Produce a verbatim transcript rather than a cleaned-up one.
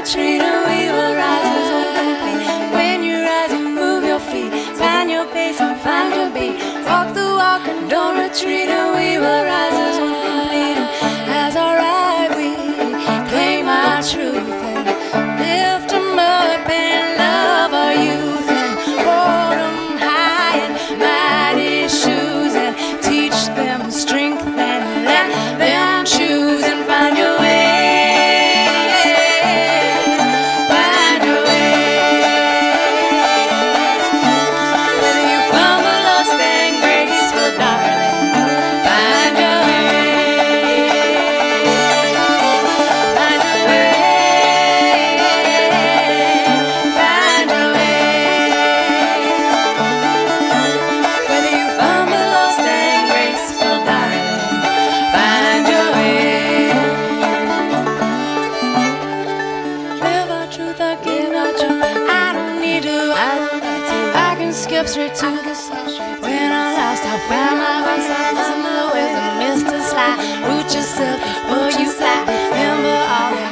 retreat and we will rise as one complete. When you rise and move your feet, find your pace and find your beat. Walk the walk and don't retreat and we will rise as one complete. And as our right we claim our truth and lift 'em up and love our youth and hold 'em high in mighty shoes and teach them strength and let them choose and find your way. Find your way. Whether you fumble or stand graceful, darling, find your way. Find your way. Find your way. Whether you fumble or stand graceful, darling, find your way. Live our truth, I give our truth. I don't need to, I don't need to. I can skip straight to when I'm lost. I found my voice. I listen to the wisdom, Mister Sly. Root yourself before you fly. Remember all